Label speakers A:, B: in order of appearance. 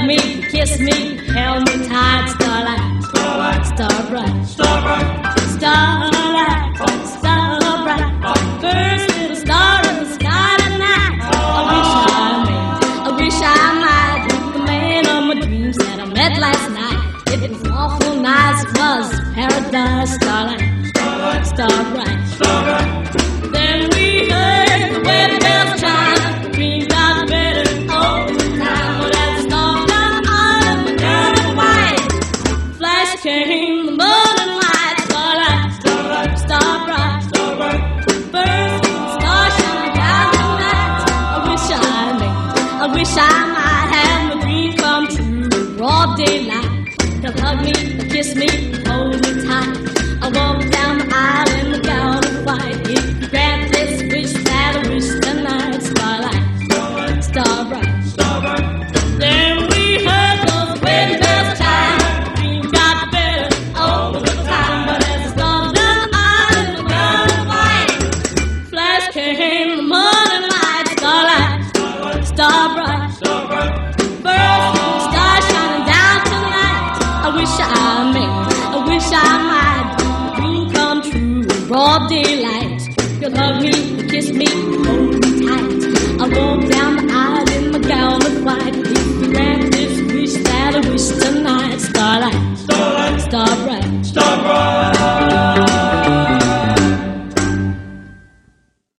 A: hug me, kiss me, held me tight. Starlight, starlight, star bright, star bright, starlight, star bright. First little star in the sky tonight. I wish I might meet the man of my dreams that I met last night. It was awful nice, it was paradise. Starlight, starlight, star bright, star bright. Then we heard the wedding bells chime. The dream got better all the time. But as the star got out of the girl in white, flash came the morning light. Starlight, starlight, star bright, star bright. First star shining down tonight. I wish I might have my dream come true. Broad daylight, they'll hug me, they'll kiss me, hold me tight. I walk down the aisle in the gown of white. If you grant this wish that I wish tonight. Starlight, starlight, star bright, star bright. Then we heard those wedding bells chime. The dream got better all the time. But as the stars down the aisle in the gown of white, flash came the morning light. Starlight, starlight, star bright, star bright. First star shining down tonight. I wish I might dream come true. Broad daylight, you'll hug me, kiss me, hold me